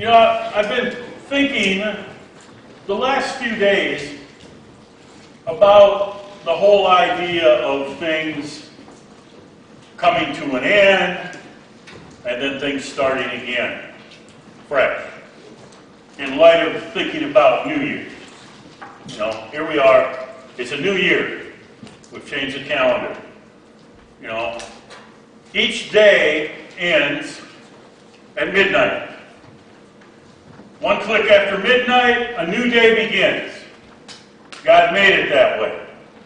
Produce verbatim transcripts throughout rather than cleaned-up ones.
You know, I've been thinking the last few days about the whole idea of things coming to an end and then things starting again, fresh. In light of thinking about New Year's. You know, here we are. It's a new year. We've changed the calendar. You know, each day ends at midnight. One click after midnight, a new day begins. God made it that way.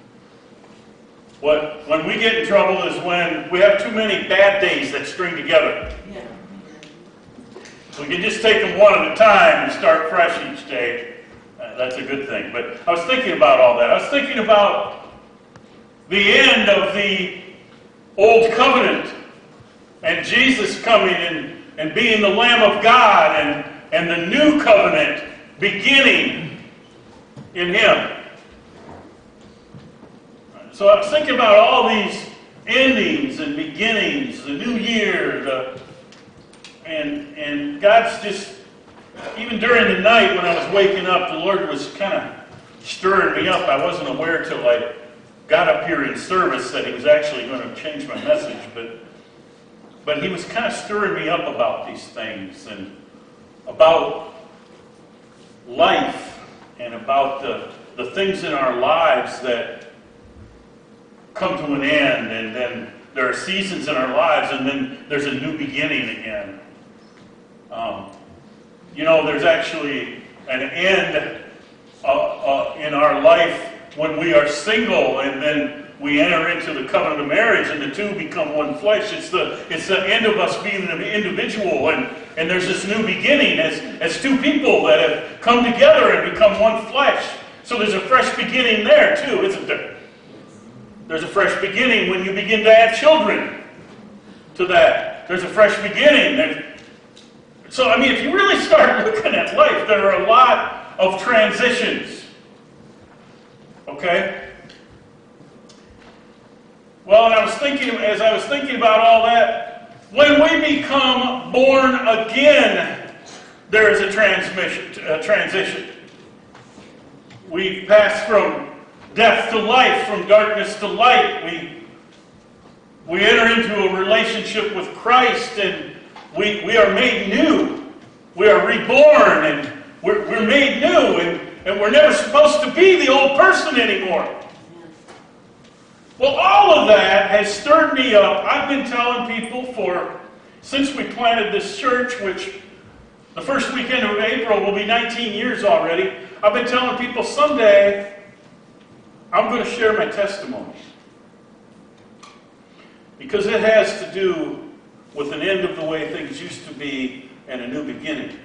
What, when we get in trouble is when we have too many bad days that string together. Yeah. We can just take them one at a time and start fresh each day. Uh, that's a good thing. But I was thinking about all that. I was thinking about the end of the Old Covenant and Jesus coming and, and being the Lamb of God and, and the New Covenant beginning in Him. So I was thinking about all these endings and beginnings, the new year, the, and and God's just, even during the night when I was waking up, the Lord was kind of stirring me up. I wasn't aware till I got up here in service that He was actually going to change my message, but but He was kind of stirring me up about these things and about life and about the, the things in our lives that come to an end, and then there are seasons in our lives, and then there's a new beginning again. Um, you know, there's actually an end uh, uh, in our life when we are single, and then we enter into the covenant of marriage, and the two become one flesh. It's the it's the end of us being an individual, and, and there's this new beginning as, as two people that have come together and become one flesh. So there's a fresh beginning there too, isn't there? There's a fresh beginning when you begin to add children to that. There's a fresh beginning. There's, so, I mean, if you really start looking at life, there are a lot of transitions. Okay? Well, and I was thinking, as I was thinking about all that, when we become born again, there is a transmission, a transition. We pass from death to life, from darkness to light. We, we enter into a relationship with Christ, and we, we are made new. We are reborn, and we're, we're made new, and, and we're never supposed to be the old person anymore. Well, all of that has stirred me up. I've been telling people for, since we planted this church, which the first weekend of April will be nineteen years already, I've been telling people someday I'm going to share my testimony, because it has to do with an end of the way things used to be and a new beginning.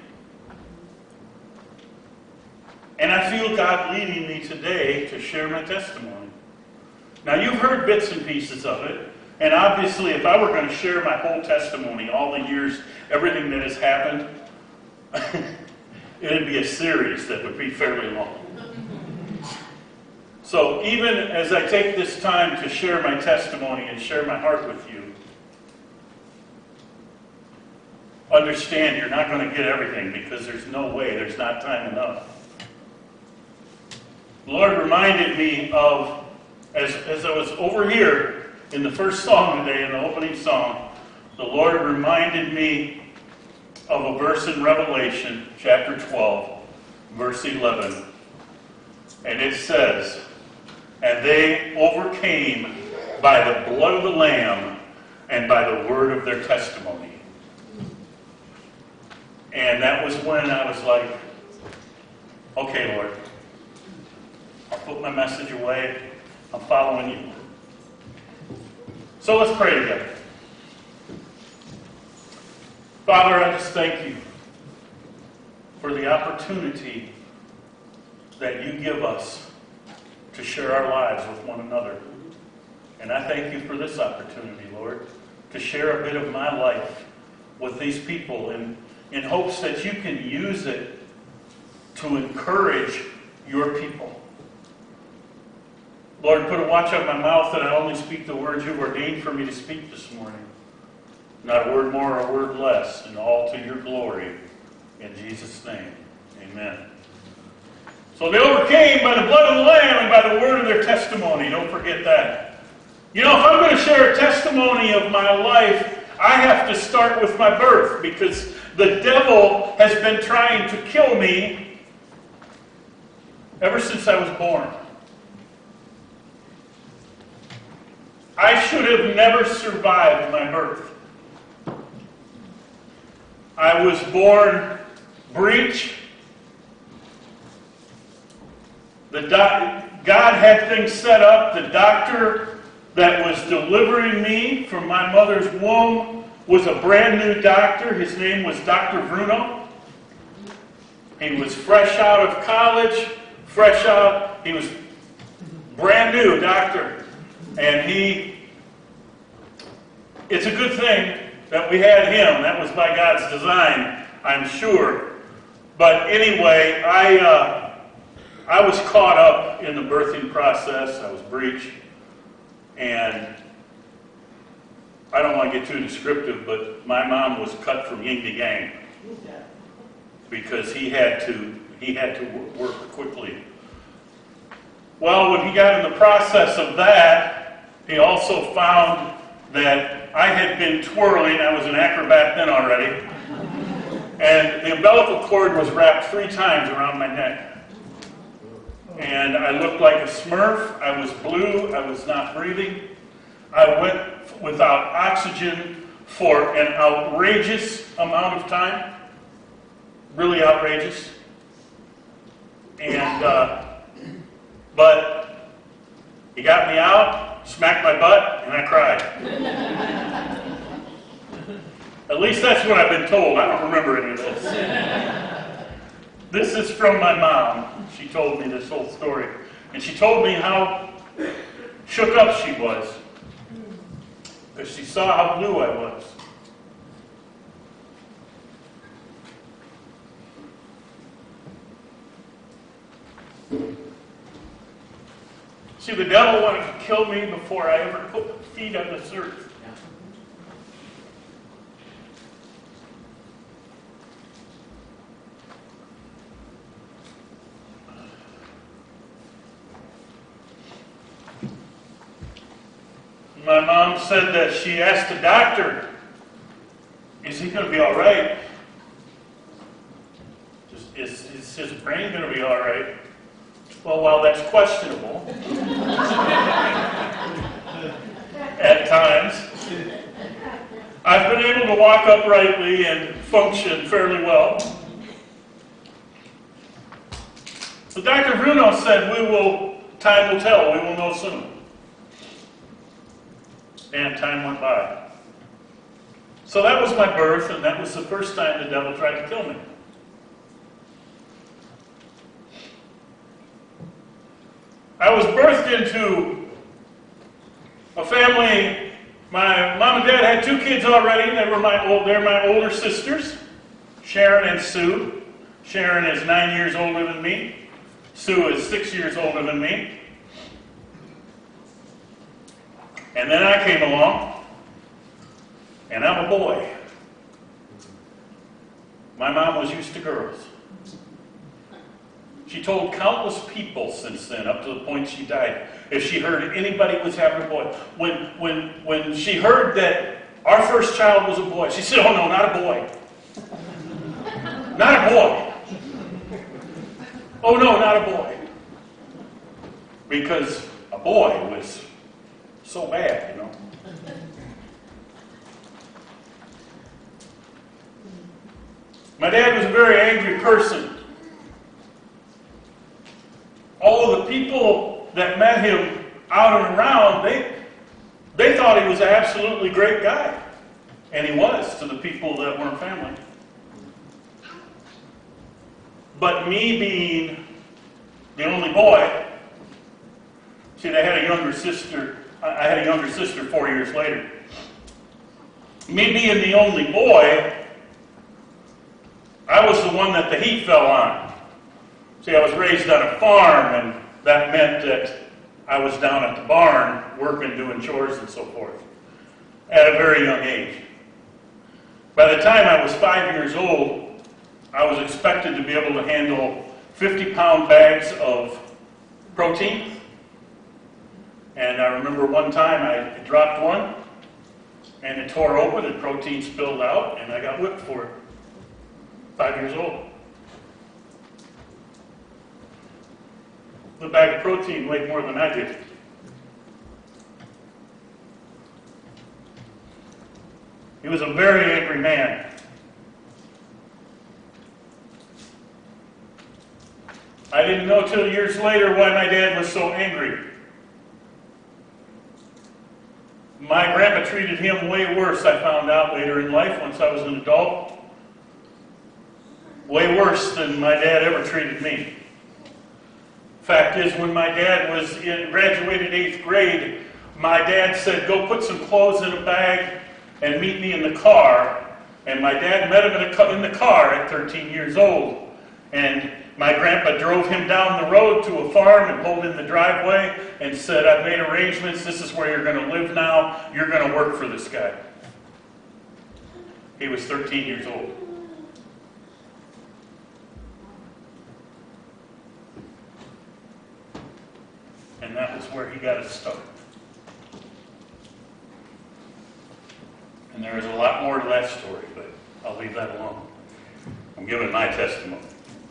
And I feel God leading me today to share my testimony. Now, you've heard bits and pieces of it, and obviously if I were going to share my whole testimony, all the years, everything that has happened, it would be a series that would be fairly long. So even as I take this time to share my testimony and share my heart with you, understand you're not going to get everything, because there's no way, there's not time enough. The Lord reminded me of, as, as I was over here in the first song today, in the opening song, the Lord reminded me of a verse in Revelation chapter twelve, verse eleven. And it says, "And they overcame by the blood of the Lamb and by the word of their testimony." And that was when I was like, okay, Lord, I'll put my message away. I'm following you. So let's pray together. Father, I just thank you for the opportunity that you give us to share our lives with one another. And I thank you for this opportunity, Lord, to share a bit of my life with these people in, in hopes that you can use it to encourage your people. Lord, put a watch on my mouth that I only speak the words you've ordained for me to speak this morning. Not a word more or a word less, and all to your glory. In Jesus' Jesus' name, amen. So they overcame by the blood of the Lamb and by the word of their testimony. Don't forget that. You know, if I'm going to share a testimony of my life, I have to start with my birth, because the devil has been trying to kill me ever since I was born. I should have never survived my birth. I was born breech. The doc- God had things set up. The doctor that was delivering me from my mother's womb was a brand new doctor. His name was Doctor Bruno. He was fresh out of college, fresh out, he was brand new doctor. And he, it's a good thing that we had him. That was by God's design, I'm sure. But anyway, I, uh, I was caught up in the birthing process. I was breech. And I don't want to get too descriptive, but my mom was cut from yin to yang because he had to he had to work quickly. Well, when he got in the process of that, he also found that I had been twirling. I was an acrobat then already, and the umbilical cord was wrapped three times around my neck. And I looked like a Smurf. I was blue. I was not breathing. I went without oxygen for an outrageous amount of time. Really outrageous. And, uh, but he got me out, smacked my butt, and I cried. At least that's what I've been told. I don't remember any of this. This is from my mom. She told me this whole story. And she told me how shook up she was, because she saw how blue I was. See, the devil wanted to kill me before I ever put feet on this earth. My mom said that she asked the doctor, is he going to be all right? Is, is, is his brain going to be all right? Well, while that's questionable at times, I've been able to walk uprightly and function fairly well. So Doctor Bruno said, we will, time will tell, we will know soon. And time went by. So that was my birth, and that was the first time the devil tried to kill me. I was birthed into a family. My mom and dad had two kids already. They were my old, they're my older sisters, Sharon and Sue. Sharon is nine years older than me. Sue is six years older than me. And then I came along, and I'm a boy. My mom was used to girls. She told countless people since then, up to the point she died, if she heard anybody was having a boy. When, when, when she heard that our first child was a boy, she said, oh no, not a boy. Not a boy. Oh no, not a boy. Because a boy was so bad, you know. My dad was a very angry person. All of the people that met him out and around, they, they thought he was an absolutely great guy. And he was to the people that weren't family. But me being the only boy, see, I had a younger sister. I had a younger sister four years later. Me being the only boy, I was the one that the heat fell on. See, I was raised on a farm, and that meant that I was down at the barn working, doing chores and so forth at a very young age. By the time I was five years old, I was expected to be able to handle fifty pound bags of protein. And I remember one time I dropped one, and it tore open and protein spilled out, and I got whipped for it. Five years old. The bag of protein weighed more than I did. He was a very angry man. I didn't know till years later why my dad was so angry. My grandpa treated him way worse, I found out later in life once I was an adult. Way worse than my dad ever treated me. Fact is, when my dad was in, graduated eighth grade, my dad said, go put some clothes in a bag and meet me in the car. And my dad met him in, a, in the car at thirteen years old. And my grandpa drove him down the road to a farm and pulled in the driveway and said, I've made arrangements. This is where you're going to live now. You're going to work for this guy. He was thirteen years old. And that was where he got his start. And there is a lot more to that story, but I'll leave that alone. I'm giving my testimony.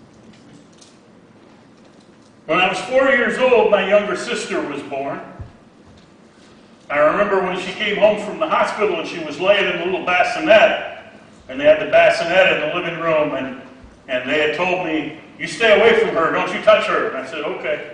When I was four years old, my younger sister was born. I remember when she came home from the hospital and she was laying in a little bassinet, and they had the bassinet in the living room, and, and they had told me, you stay away from her, don't you touch her. And I said, okay.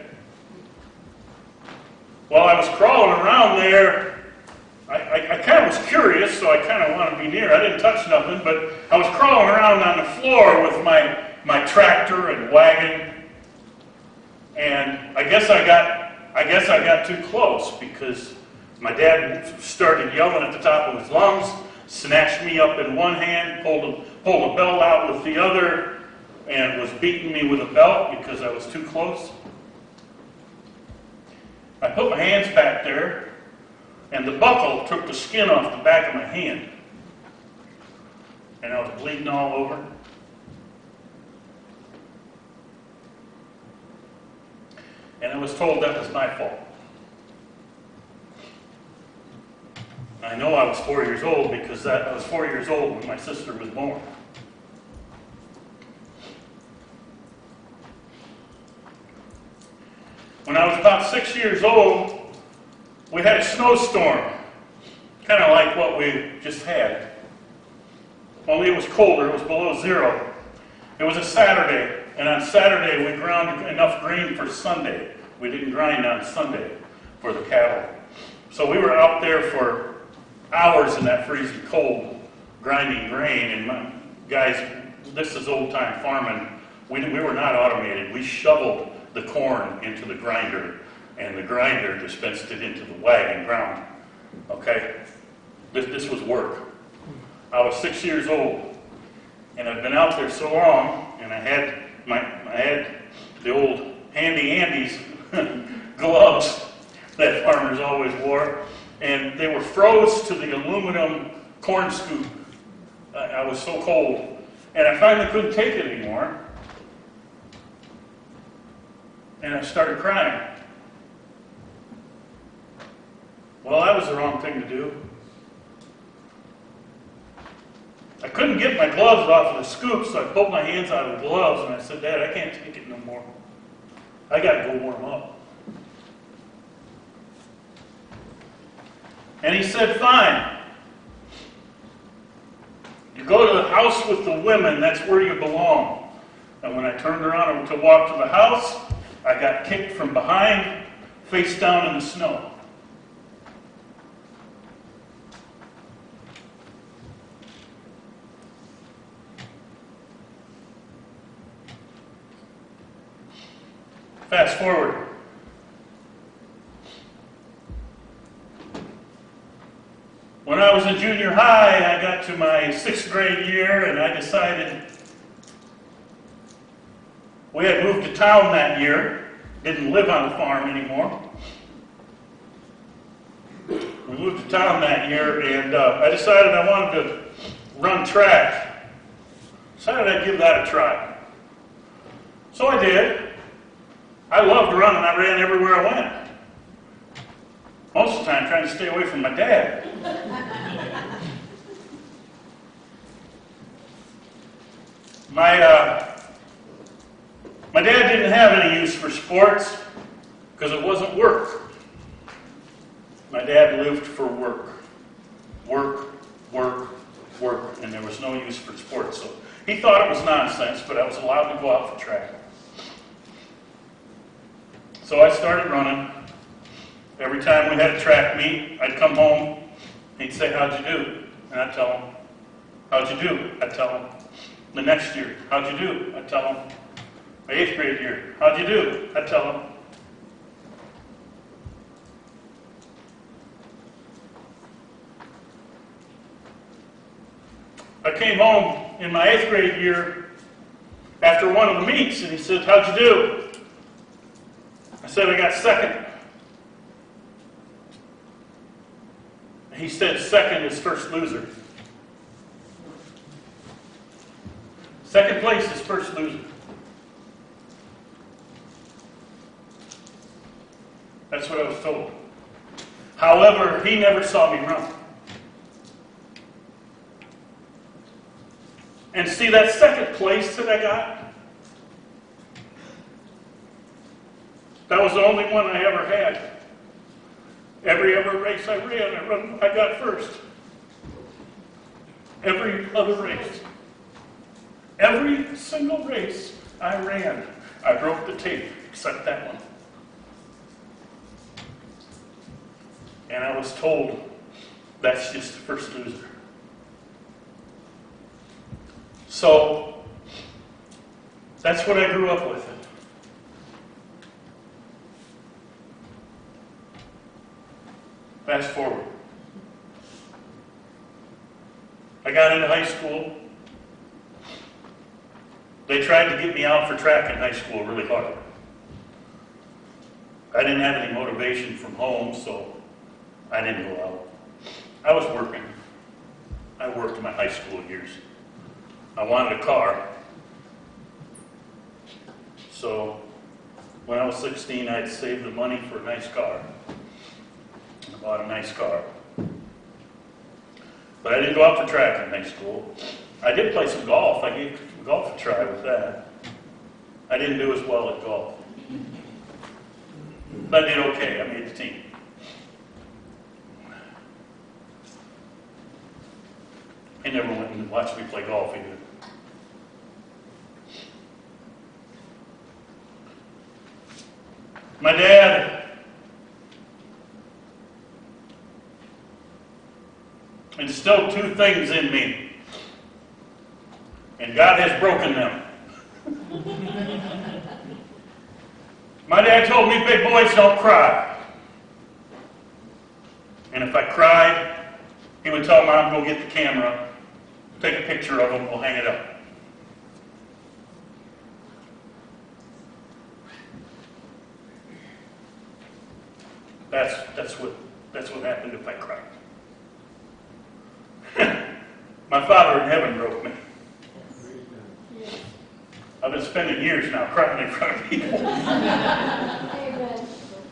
While I was crawling around there, I, I, I kind of was curious, so I kind of wanted to be near. I didn't touch nothing, but I was crawling around on the floor with my, my tractor and wagon. And I guess I got I guess I got too close because my dad started yelling at the top of his lungs, snatched me up in one hand, pulled a, pulled a belt out with the other, and was beating me with a belt because I was too close. I put my hands back there, and the buckle took the skin off the back of my hand. And I was bleeding all over. And I was told that was my fault. I know I was four years old because that, I was four years old when my sister was born. When I was about six years old, we had a snowstorm, kind of like what we just had. Only it was colder, it was below zero. It was a Saturday, and on Saturday we ground enough grain for Sunday. We didn't grind on Sunday for the cattle. So we were out there for hours in that freezing cold, grinding grain, and my, guys, this is old-time farming. We, we were not automated. We shoveled the corn into the grinder, and the grinder dispensed it into the wagon ground. Okay? This, this was work. I was six years old, and I'd been out there so long, and I had my I had the old handy Andes gloves that farmers always wore, and they were froze to the aluminum corn scoop. I, I was so cold, and I finally couldn't take it anymore, and I started crying. Well, that was the wrong thing to do. I couldn't get my gloves off of the scoop, so I pulled my hands out of the gloves, and I said, Dad, I can't take it no more. I got to go warm up. And he said, fine. You go to the house with the women, that's where you belong. And when I turned around to walk to the house, I got kicked from behind, face down in the snow. Fast forward. When I was in junior high, I got to my sixth grade year, and I decided we had moved to town that year, didn't live on the farm anymore. We moved to town that year, and uh, I decided I wanted to run track. Decided I'd give that a try. So I did. I loved running. I ran everywhere I went. Most of the time trying to stay away from my dad. My, uh, my dad didn't have any use for sports because it wasn't work. My dad lived for work. Work, work, work, and there was no use for sports. So he thought it was nonsense, but I was allowed to go out for track. So I started running. Every time we had a track meet, I'd come home. He'd say, "How'd you do?" And I'd tell him. "How'd you do?" I'd tell him. The next year, "How'd you do?" I'd tell him. My eighth grade year, "How'd you do?" I'd tell him. I came home in my eighth grade year after one of the meets, and he said, "How'd you do?" I said, "I got second." He said, "Second is first loser." Second place is first loser. That's what I was told. However, he never saw me run. And see, that second place that I got, that was the only one I ever had. Every other race I ran, I, run, I got first. Every other race. Every single race I ran, I broke the tape, except that one. And I was told, that's just the first loser. So, that's what I grew up with. Fast forward. I got into high school. They tried to get me out for track in high school really hard. I didn't have any motivation from home, so I didn't go out. I was working. I worked my high school years. I wanted a car. So when I was sixteen, I'd saved the money for a nice car. I bought a nice car. But I didn't go out for track in high school. I did play some golf. I gave golf a try with that. I didn't do as well at golf. But I did okay. I made the team. I never went and watched me play golf either. My dad instilled two things in me, and God has broken them. My dad told me, "Big boys don't cry." And if I cried, he would tell Mom, "Go get the camera, take a picture of them, we'll hang it up." That's, that's, what, that's what happened if I cried. My Father in heaven broke me. I've been spending years now crying in front of people. Amen.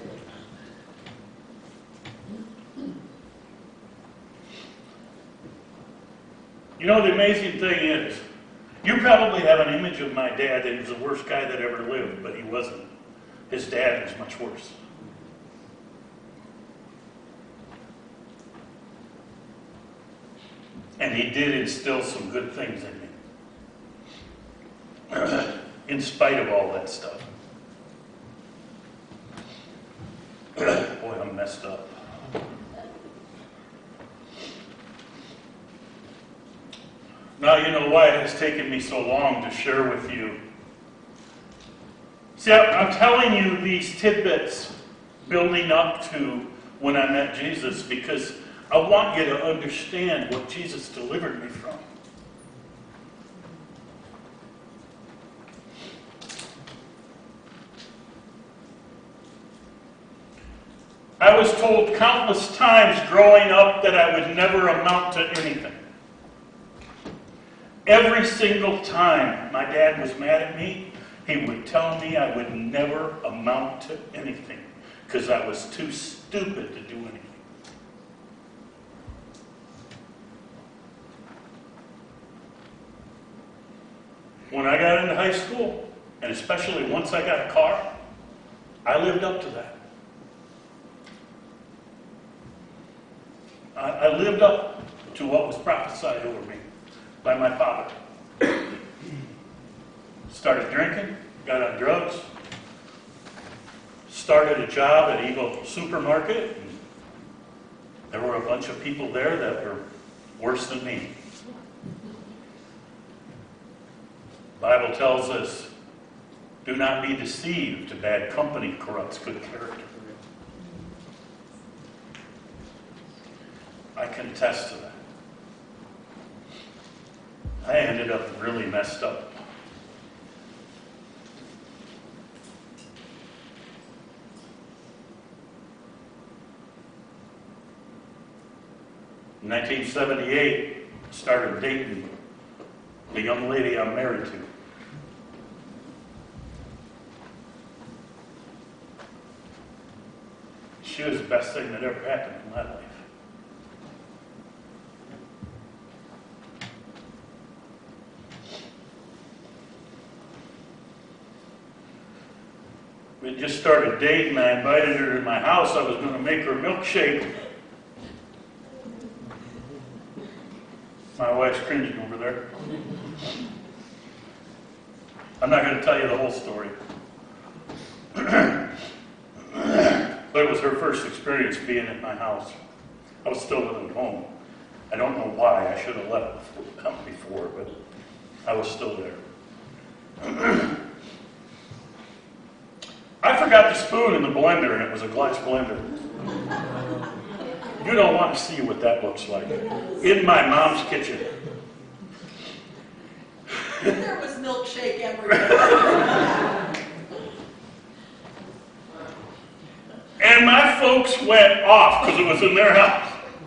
You know, the amazing thing is, you probably have an image of my dad that he was the worst guy that ever lived, but he wasn't. His dad was much worse. And he did instill some good things in me, in spite of all that stuff. Boy, I'm messed up. Now you know why it has taken me so long to share with you. See, I'm telling you these tidbits building up to when I met Jesus because I want you to understand what Jesus delivered me from. I was told countless times growing up that I would never amount to anything. Every single time my dad was mad at me, he would tell me I would never amount to anything because I was too stupid to do anything. When I got into high school, and especially once I got a car, I lived up to that. I, I lived up to what was prophesied over me by my father. Started drinking, got on drugs, started a job at Eagle Supermarket. And there were a bunch of people there that were worse than me. The Bible tells us, do not be deceived. Bad company corrupts good character. I can attest to that. I ended up really messed up. In nineteen seventy-eight, started dating the young lady I'm married to. She was the best thing that ever happened in my life. We just started dating. I invited her to my house. I was going to make her a milkshake. My wife's cringing over there. I'm not going to tell you the whole story. But it was her first experience being at my house. I was still living at home. I don't know why. I should have left before, but I was still there. I forgot the spoon in the blender, and it was a glass blender. You don't want to see what that looks like. In my mom's kitchen. There was milkshake everywhere. And my folks went off because it was in their house.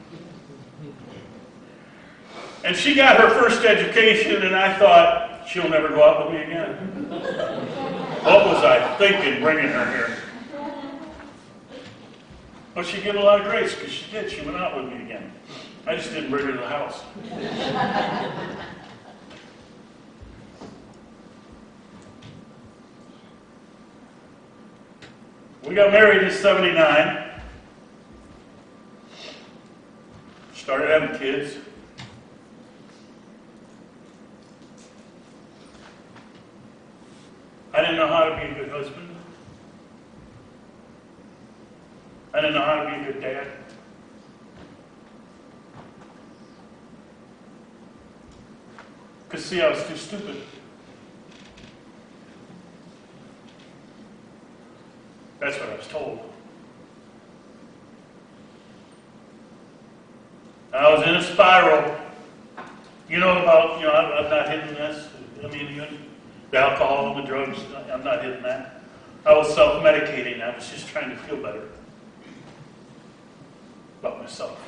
And she got her first education, and I thought, she'll never go out with me again. What was I thinking bringing her here? Well, she gave a lot of grace because she did. She went out with me again. I just didn't bring her to the house. We got married in seventy-nine. Started having kids. I didn't know how to be a good husband. I didn't know how to be a good dad. Because, see, I was too stupid. That's what I was told. I was in a spiral. You know about, you know, I'm, I'm not hidden this. I mean, you, the alcohol and the drugs, I'm not hidden that. I was self-medicating. I was just trying to feel better about myself.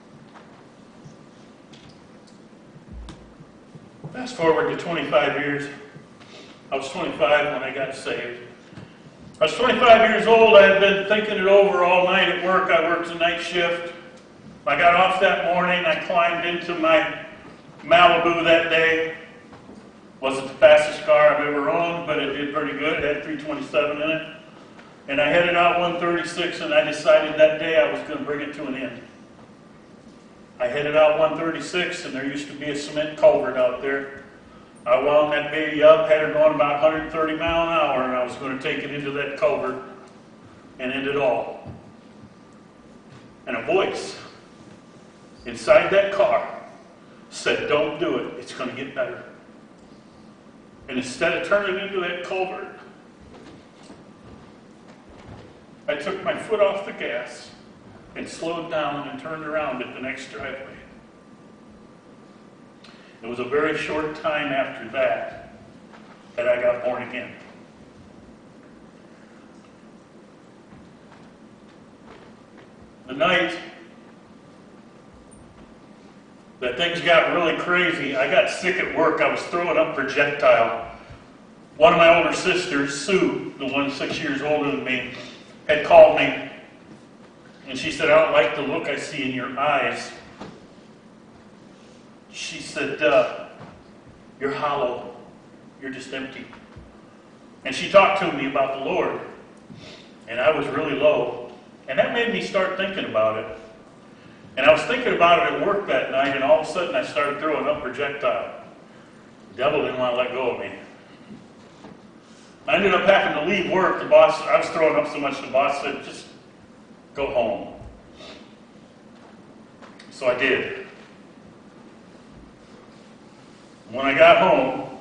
Fast forward to twenty-five years. I was twenty-five when I got saved. I was twenty-five years old. I had been thinking it over all night at work. I worked a night shift. I got off that morning. I climbed into my Malibu that day. Wasn't the fastest car I've ever owned, but it did pretty good. It had three twenty-seven in it. And I headed out one thirty-six, and I decided that day I was going to bring it to an end. I headed out one thirty-six, and there used to be a cement culvert out there. I wound that baby up, had her going about one hundred thirty mile an hour, and I was going to take it into that culvert and end it all. And a voice inside that car said, "Don't do it. It's going to get better." And instead of turning into that culvert, I took my foot off the gas and slowed down and turned around at the next driveway. It was a very short time after that that I got born again. The night that things got really crazy. I got sick at work. I was throwing up projectile. One of my older sisters, Sue, the one six years older than me, had called me. And she said, I don't like the look I see in your eyes. She said, uh, you're hollow. You're just empty. And she talked to me about the Lord. And I was really low. And that made me start thinking about it. And I was thinking about it at work that night, and all of a sudden I started throwing up projectile. The devil didn't want to let go of me. I ended up having to leave work. The boss, I was throwing up so much, the boss said, just go home. So I did. When I got home,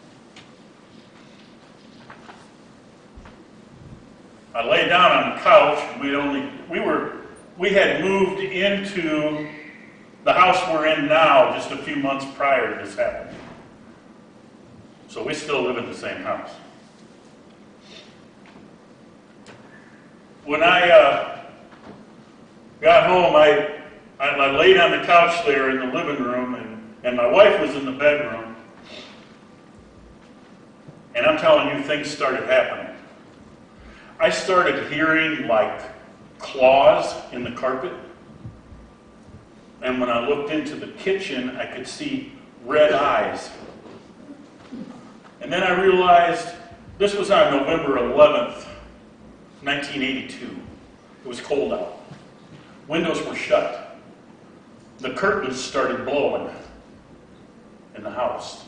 I lay down on the couch. We only we were we had moved into the house we're in now just a few months prior to this happening. So we still live in the same house. When I uh, got home, I, I I laid on the couch there in the living room, and, and my wife was in the bedroom. And I'm telling you, things started happening. I started hearing like claws in the carpet. And when I looked into the kitchen, I could see red eyes. And then I realized this was on November eleventh, nineteen eighty-two. It was cold out. Windows were shut. The curtains started blowing in the house.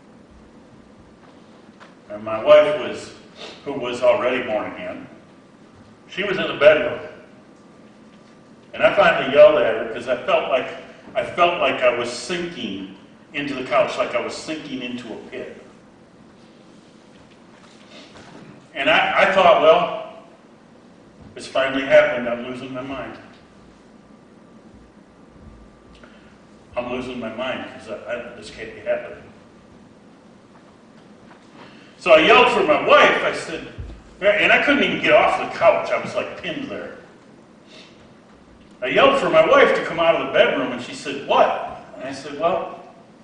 And my wife was, who was already born again, she was in the bedroom. And I finally yelled at her because I felt like I felt like I was sinking into the couch, like I was sinking into a pit. And I, I thought, well, it's finally happened. I'm losing my mind. I'm losing my mind because I, I, this can't be happening. So I yelled for my wife. I said, and I couldn't even get off the couch. I was like pinned there. I yelled for my wife to come out of the bedroom, and she said, what? And I said, well,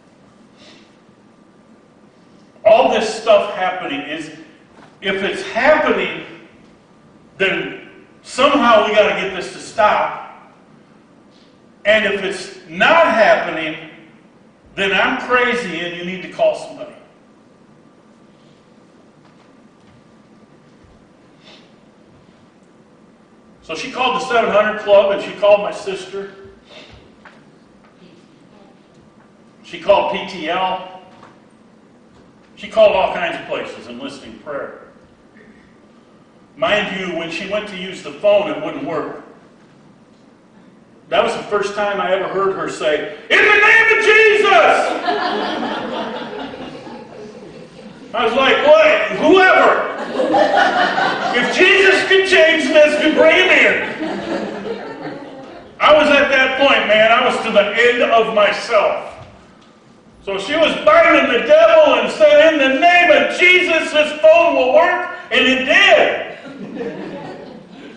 all this stuff happening is, if it's happening, then somehow we got to get this to stop. And if it's not happening, then I'm crazy and you need to call somebody. So she called the seven hundred Club, and she called my sister. She called P T L. She called all kinds of places enlisting prayer. Mind you, when she went to use the phone, it wouldn't work. That was the first time I ever heard her say, "In the name of Jesus!" I was like, what? Whoever. If Jesus can change this, then bring him in. I was at that point, man. I was to the end of myself. So she was binding the devil and said, in the name of Jesus, this phone will work. And it did.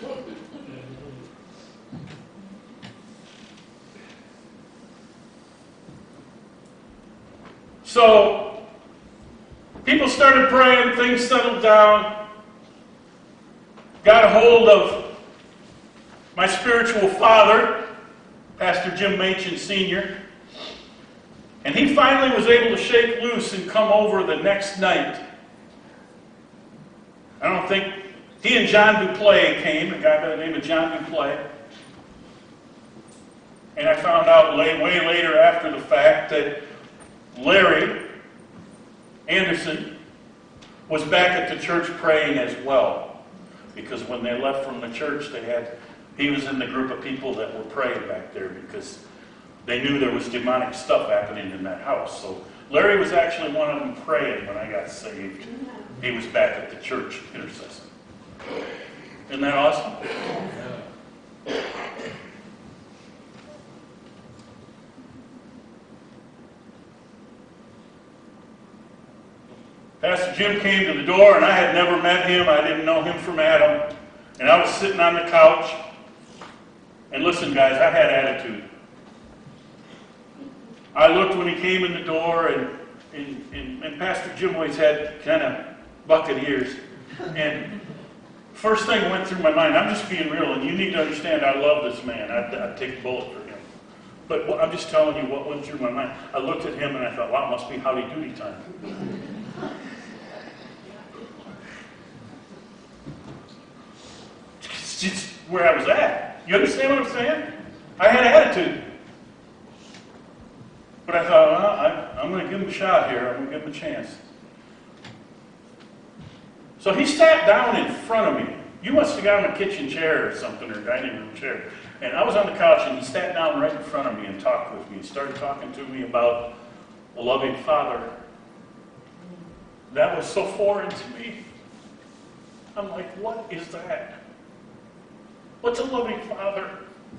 So people started praying, things settled down. Got a hold of my spiritual father, Pastor Jim Machen Senior, and he finally was able to shake loose and come over the next night. I don't think, he and John Duplay came, a guy by the name of John Duplay. And I found out way, way later after the fact that Larry Anderson was back at the church praying as well. Because when they left from the church, they had, he was in the group of people that were praying back there because they knew there was demonic stuff happening in that house. So Larry was actually one of them praying when I got saved. He was back at the church intercessing. Isn't that awesome? Pastor Jim came to the door, and I had never met him. I didn't know him from Adam. And I was sitting on the couch. And listen, guys, I had attitude. I looked when he came in the door, and, and, and, and Pastor Jim always had kind of bucket ears. And first thing went through my mind, I'm just being real, and you need to understand I love this man. I'd, I'd take a bullet for him. But what, I'm just telling you what went through my mind. I looked at him and I thought, wow, it must be howdy doody time. It's just where I was at. You understand what I'm saying? I had attitude. But I thought, well, I, I'm going to give him a shot here. I'm going to give him a chance. So he sat down in front of me. You must have got him a kitchen chair or something, or a dining room chair. And I was on the couch, and he sat down right in front of me and talked with me. He started talking to me about a loving Father. That was so foreign to me. I'm like, what is that? What's a loving Father?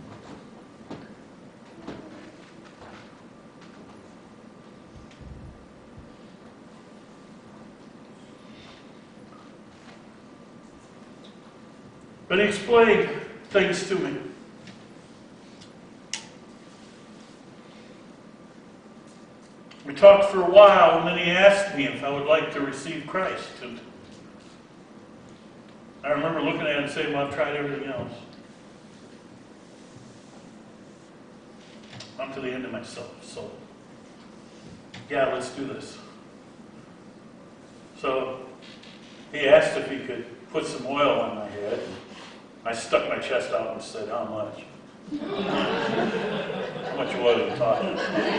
But he explained things to me. We talked for a while, and then he asked me if I would like to receive Christ. And I remember looking at him and saying, well, I've tried everything else. I'm to the end of myself, so yeah, let's do this. So he asked if he could put some oil on my head. I stuck my chest out and said, how much? How much oil are you talking?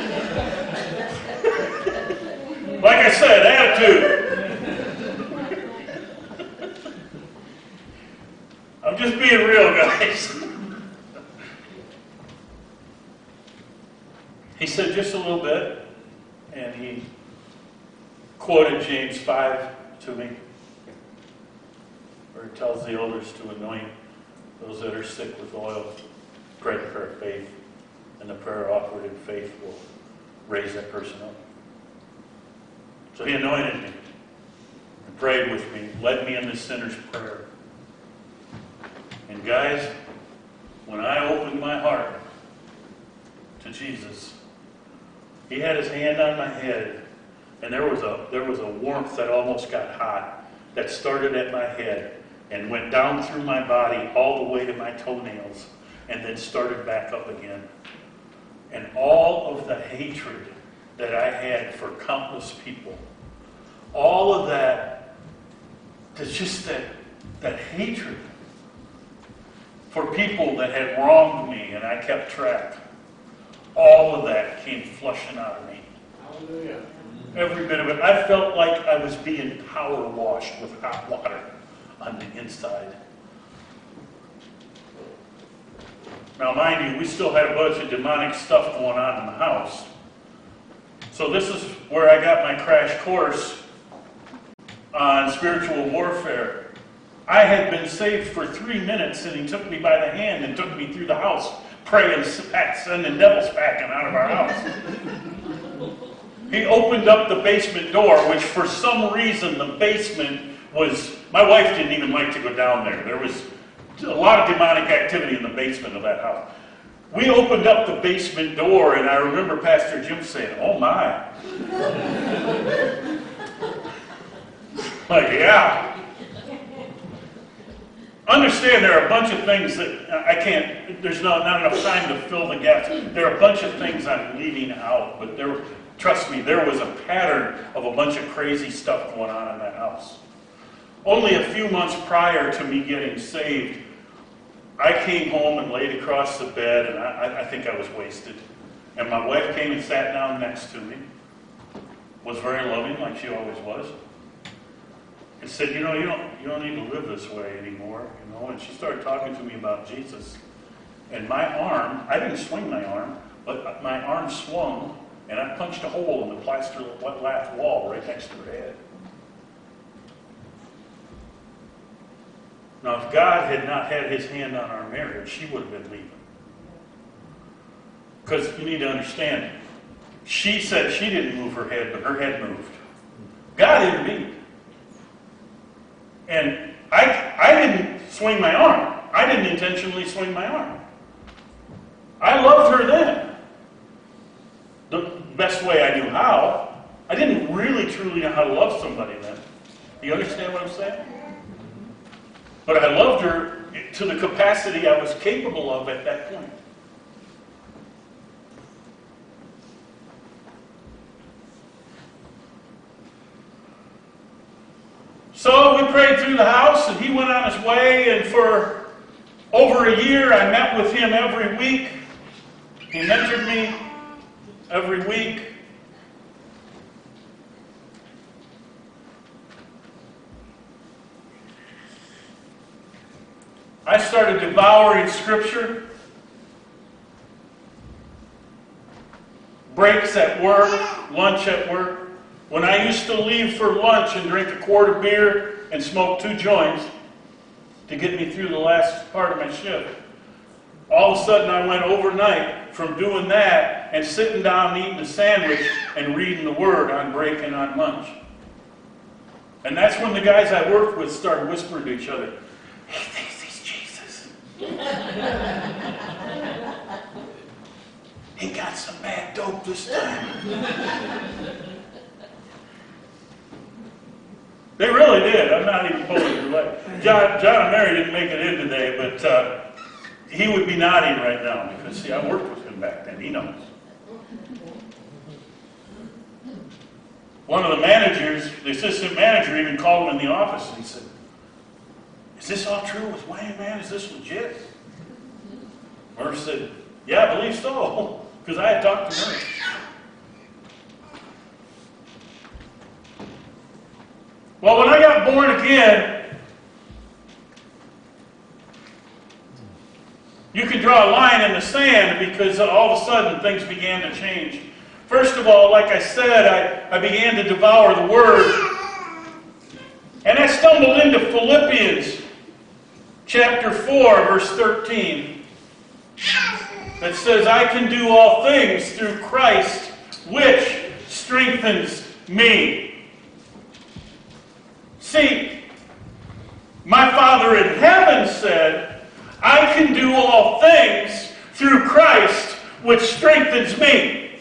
Like I said, attitude. I'm just being real, guys. He said just a little bit, and he quoted James five to me, where it tells the elders to anoint those that are sick with oil, pray the prayer of faith, and the prayer offered in faith will raise that person up. So he anointed me and prayed with me, led me in the sinner's prayer. And guys, when I opened my heart to Jesus, he had his hand on my head, and there was a there was a warmth that almost got hot that started at my head and went down through my body all the way to my toenails and then started back up again. And all of the hatred that I had for countless people, all of that, there's just that, that hatred for people that had wronged me and I kept track, all of that came flushing out of me. Hallelujah. Every bit of it. I felt like I was being power washed with hot water on the inside. Now, mind you, we still had a bunch of demonic stuff going on in the house. So this is where I got my crash course on spiritual warfare. I had been saved for three minutes, and he took me by the hand and took me through the house, praying, sending devils packing out of our house. He opened up the basement door, which for some reason the basement was, my wife didn't even like to go down there. There was a lot of demonic activity in the basement of that house. We opened up the basement door, and I remember Pastor Jim saying, oh my. Like, yeah. Understand there are a bunch of things that I can't, there's not, not enough time to fill the gaps. There are a bunch of things I'm leaving out, but there, trust me, there was a pattern of a bunch of crazy stuff going on in that house. Only a few months prior to me getting saved, I came home and laid across the bed, and I, I think I was wasted. And my wife came and sat down next to me, was very loving like she always was, and said, you know, you don't, you don't need to live this way anymore, you know. And she started talking to me about Jesus. And my arm, I didn't swing my arm, but my arm swung, and I punched a hole in the plaster lath wall right next to her head. Now, if God had not had his hand on our marriage, she would have been leaving. Because you need to understand, she said she didn't move her head, but her head moved. God intervened. And I, I didn't swing my arm. I didn't intentionally swing my arm. I loved her then. The, truly know how to love somebody then. Do you understand what I'm saying? But I loved her to the capacity I was capable of at that point. So we prayed through the house, and he went on his way, and for over a year I met with him every week. He mentored me every week. I started devouring Scripture. Breaks at work, lunch at work. When I used to leave for lunch and drink a quart of beer and smoke two joints to get me through the last part of my shift, all of a sudden I went overnight from doing that and sitting down and eating a sandwich and reading the Word on break and on lunch. And that's when the guys I worked with started whispering to each other, "He thinks he's Jesus. He got some bad dope this time." They really did. I'm not even pulling your leg. John, John and Mary didn't make it in today, but uh, he would be nodding right now because, see, I worked with him back then. He knows. One of the managers, the assistant manager, even called him in the office and he said, "Is this all true with Wayne, man? Is this legit?" Murph said, "Yeah, I believe so," because I had talked to Murph. Well, when I got born again, you can draw a line in the sand because all of a sudden things began to change. First of all, like I said, I, I began to devour the Word. And I stumbled into Philippians chapter four, verse thirteen. That says, "I can do all things through Christ, which strengthens me." See, my Father in heaven said, "I can do all things through Christ, which strengthens me."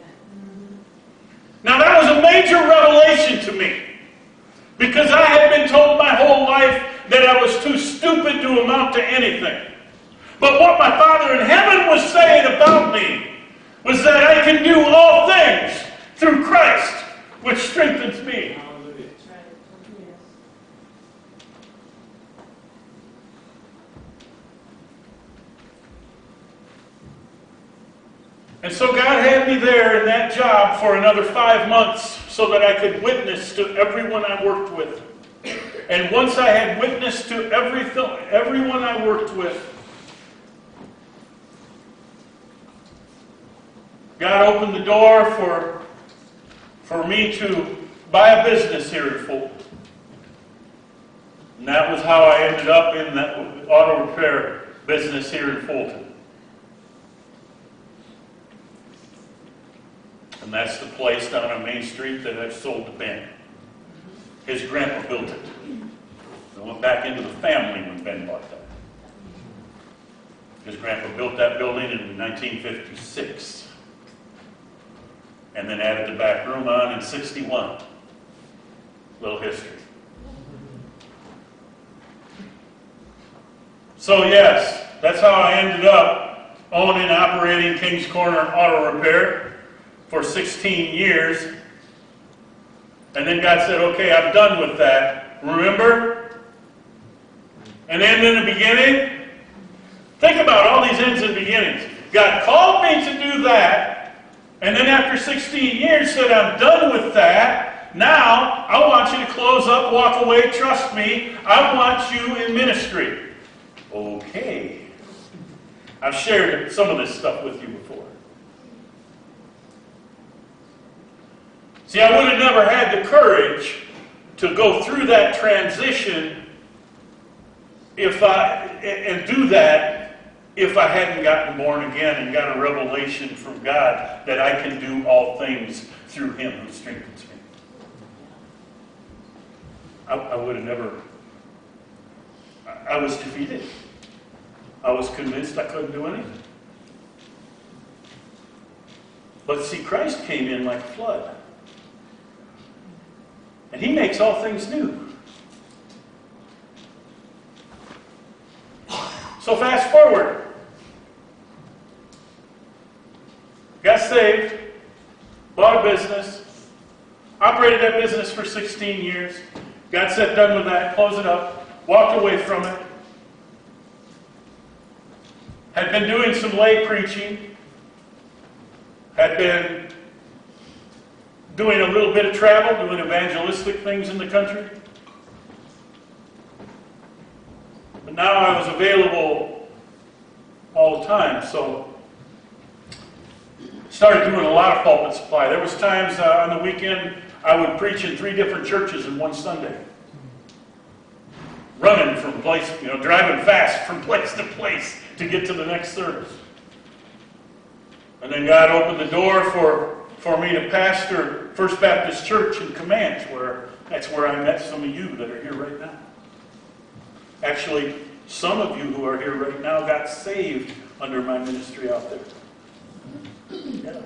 Now that was a major revelation to me, because I had been told my whole life that I was too stupid to amount to anything. But what my Father in heaven was saying about me was that I can do all things through Christ, which strengthens me. And so God had me there in that job for another five months so that I could witness to everyone I worked with. And once I had witnessed to everything, everyone I worked with, God opened the door for, for me to buy a business here in Fulton. And that was how I ended up in that auto repair business here in Fulton. And that's the place down on Main Street that I've sold to Ben. His grandpa built it. I went back into the family when Ben bought that. His grandpa built that building in nineteen fifty-six. And then added the back room on in sixty-one. Little history. So yes, that's how I ended up owning and operating King's Corner Auto Repair for sixteen years. And then God said, "Okay, I'm done with that. Remember? An end in the beginning." Think about all these ends and beginnings. God called me to do that, and then after sixteen years said, "I'm done with that. Now, I want you to close up, walk away, trust me. I want you in ministry." Okay. I've shared some of this stuff with you before. See, I would have never had the courage to go through that transition if I and do that if I hadn't gotten born again and got a revelation from God that I can do all things through Him who strengthens me. I, I would have never. I, I was defeated. I was convinced I couldn't do anything. But see, Christ came in like a flood. And He makes all things new. So fast forward. Got saved, bought a business, operated that business for sixteen years, got set done with that, closed it up, walked away from it. Had been doing some lay preaching, had been doing a little bit of travel, doing evangelistic things in the country. But now I was available all the time, so started doing a lot of pulpit supply. There was times uh, on the weekend I would preach in three different churches in one Sunday. Running from place, you know, driving fast from place to place to get to the next service. And then God opened the door for, for me to pastor First Baptist Church in Comanche, where that's where I met some of you that are here right now. Actually, some of you who are here right now got saved under my ministry out there. Yeah.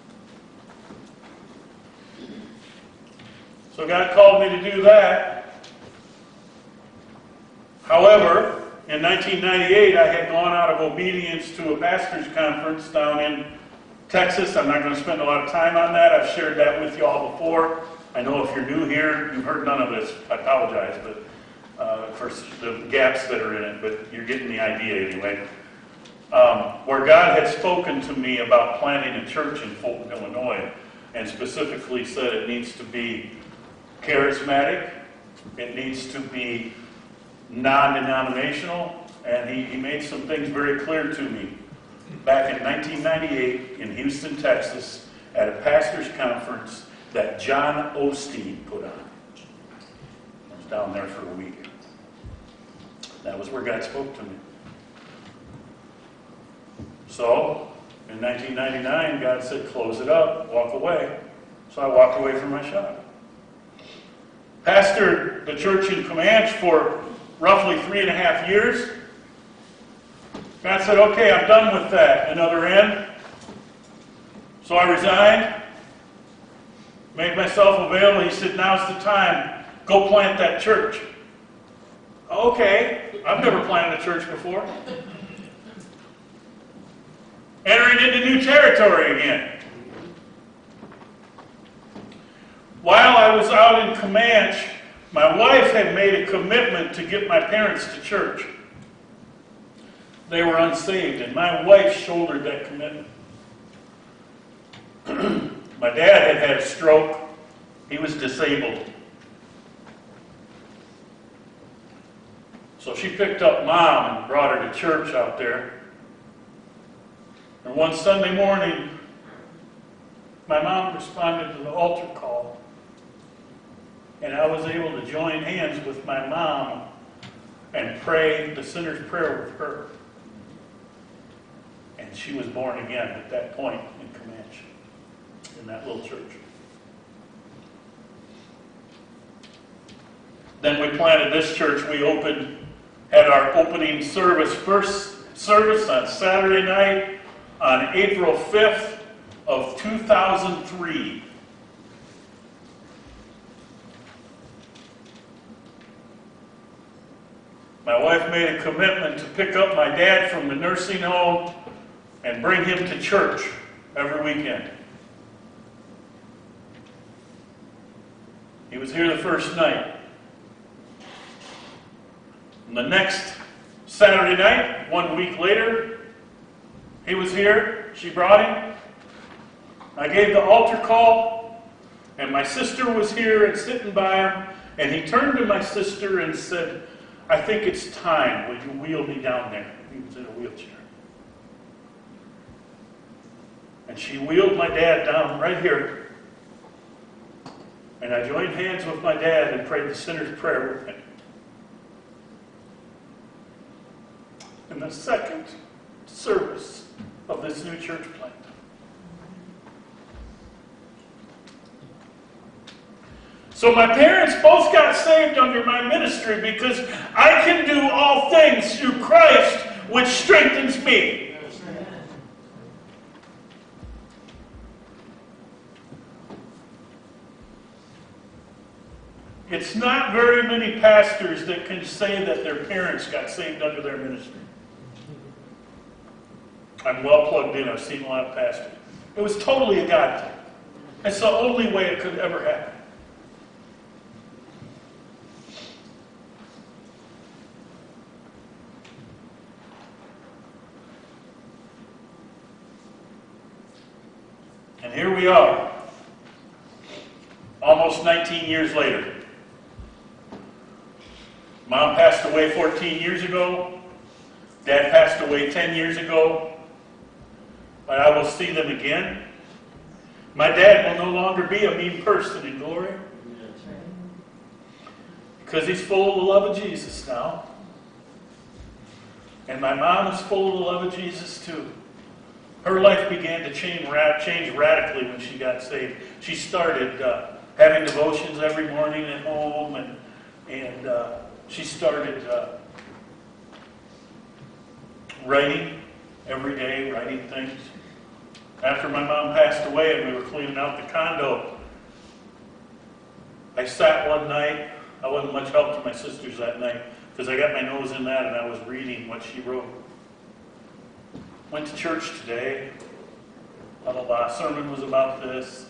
So God called me to do that. However, in nineteen ninety-eight, I had gone out of obedience to a pastor's conference down in Texas. I'm not going to spend a lot of time on that. I've shared that with you all before. I know if you're new here, you've heard none of this. I apologize but uh, for the gaps that are in it, but you're getting the idea anyway. Um, where God had spoken to me about planting a church in Fulton, Illinois, and specifically said it needs to be charismatic, it needs to be non-denominational, and he, he made some things very clear to me back in nineteen ninety-eight in Houston, Texas, at a pastor's conference that John Osteen put on. I was down there for a week. That was where God spoke to me. So, in nineteen ninety-nine, God said, close it up, walk away. So I walked away from my shop. Pastored the church in Comanche for roughly three and a half years. God said, okay, I'm done with that. Another end. So I resigned, made myself available. He said, now's the time. Go plant that church. Okay, I've never planted a church before. Entering into new territory again. While I was out in Comanche, my wife had made a commitment to get my parents to church. They were unsaved, and my wife shouldered that commitment. My dad had had a stroke. He was disabled. So she picked up Mom and brought her to church out there. And one Sunday morning, my mom responded to the altar call. And I was able to join hands with my mom and pray the sinner's prayer with her. And she was born again at that point in Comanche, in that little church. Then we planted this church. We opened, had our opening service, first service on Saturday night on April fifth of two thousand three. My wife made a commitment to pick up my dad from the nursing home and bring him to church every weekend. He was here the first night. And the next Saturday night, one week later, he was here. She brought him. I gave the altar call, and my sister was here and sitting by him, and he turned to my sister and said, I think it's time. Will you wheel me down there? He was in a wheelchair. And she wheeled my dad down right here. And I joined hands with my dad and prayed the sinner's prayer with him. In the second service of this new church plant. So my parents both got saved under my ministry because I can do all things through Christ, which strengthens me. It's not very many pastors that can say that their parents got saved under their ministry. I'm well plugged in. I've seen a lot of pastors. It was totally a God thing. It's the only way it could ever happen. And here we are, almost nineteen years later. Mom passed away fourteen years ago. Dad passed away ten years ago. But I will see them again. My dad will no longer be a mean person in glory. Because he's full of the love of Jesus now. And my mom is full of the love of Jesus too. Her life began to change, change radically when she got saved. She started uh, having devotions every morning at home, and, and uh, she started uh, writing every day, writing things. After my mom passed away and we were cleaning out the condo, I sat one night. I wasn't much help to my sisters that night because I got my nose in that and I was reading what she wrote. Went to church today. Blah, blah, blah. Sermon was about this.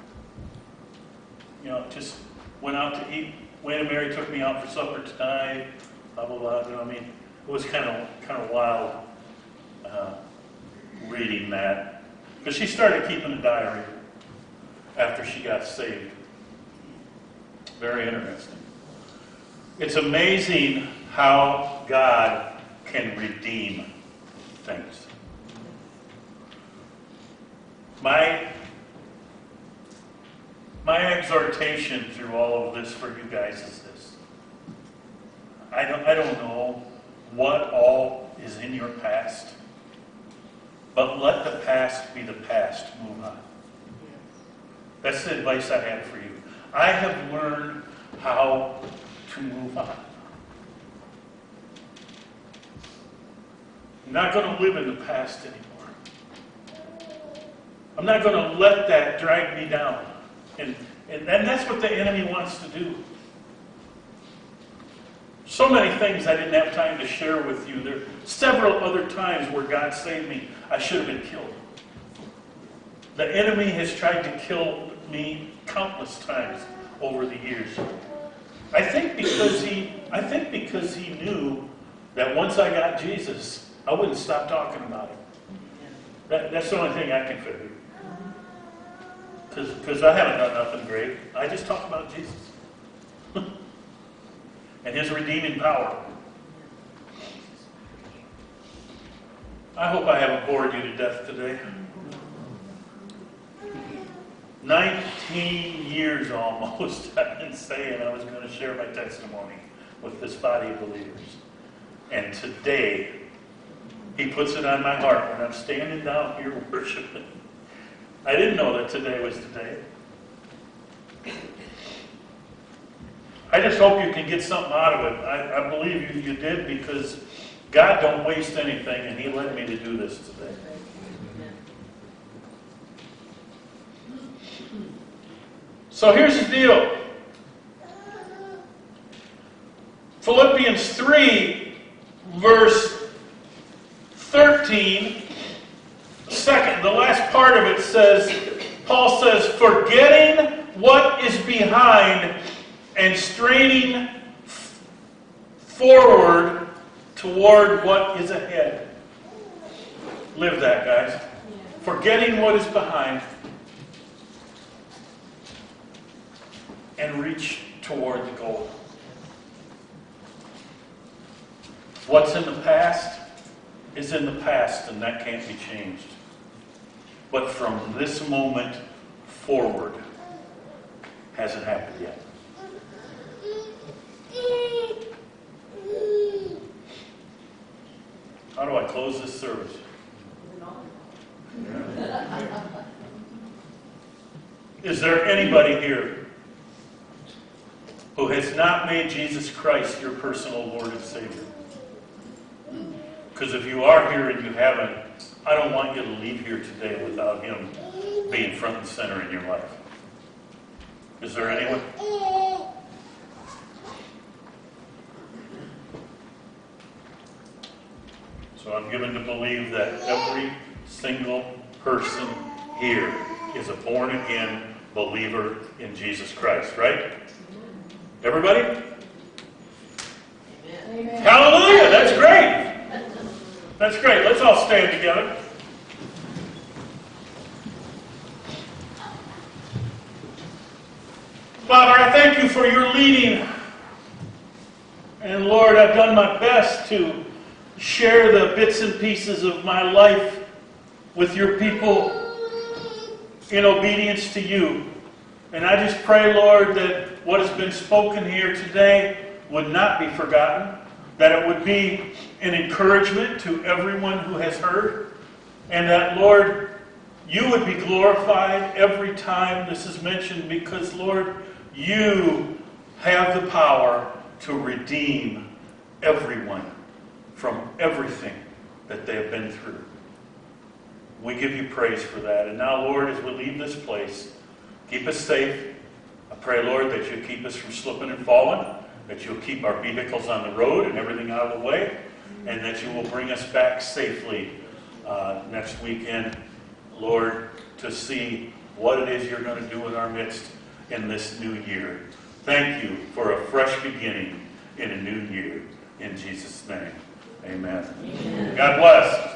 You know, just went out to eat. Wayne and Mary took me out for supper tonight. Blah, blah, blah. You know what I mean? It was kind of kind of wild uh, reading that. Because she started keeping a diary after she got saved. Very interesting. It's amazing how God can redeem things. My, my exhortation through all of this for you guys is this. I don't, I don't know what all is in your past, but let the past be the past. Move on. That's the advice I have for you. I have learned how to move on. I'm not going to live in the past anymore. I'm not going to let that drag me down. And, and, and that's what the enemy wants to do. So many things I didn't have time to share with you. There are several other times where God saved me. I should have been killed. The enemy has tried to kill me countless times over the years. I think because he, I think because he knew that once I got Jesus, I wouldn't stop talking about him. That, that's the only thing I can figure. Because I haven't done nothing great. I just talk about Jesus. And his redeeming power. I hope I haven't bored you to death today. Nineteen years almost I've been saying I was going to share my testimony with this body of believers. And today, he puts it on my heart when I'm standing down here worshiping. I didn't know that today was today. I just hope you can get something out of it. I, I believe you, you did, because God don't waste anything, and he led me to do this today. So here's the deal. Philippians three, verse thirteen, second, the last part of it says, Paul says, forgetting what is behind and straining forward toward what is ahead. Live that, guys. Forgetting what is behind and reach toward the goal. What's in the past is in the past, and that can't be changed. But from this moment forward, hasn't happened yet. How do I close this service? Is there anybody here who has not made Jesus Christ your personal Lord and Savior? Because if you are here and you haven't, I don't want you to leave here today without him being front and center in your life. Is there anyone? So I'm given to believe that every single person here is a born-again believer in Jesus Christ, right? Everybody? Amen. Hallelujah! That's great! That's great. Let's all stand together. Father, I thank you for your leading. And Lord, I've done my best to share the bits and pieces of my life with your people in obedience to you. And I just pray, Lord, that what has been spoken here today would not be forgotten, that it would be an encouragement to everyone who has heard, and that, Lord, you would be glorified every time this is mentioned, because, Lord, you have the power to redeem everyone from everything that they have been through. We give you praise for that. And now, Lord, as we leave this place, keep us safe. I pray, Lord, that you'll keep us from slipping and falling, that you'll keep our vehicles on the road and everything out of the way, and that you will bring us back safely uh, next weekend, Lord, to see what it is you're going to do in our midst in this new year. Thank you for a fresh beginning in a new year. In Jesus' name, amen. Amen. God bless.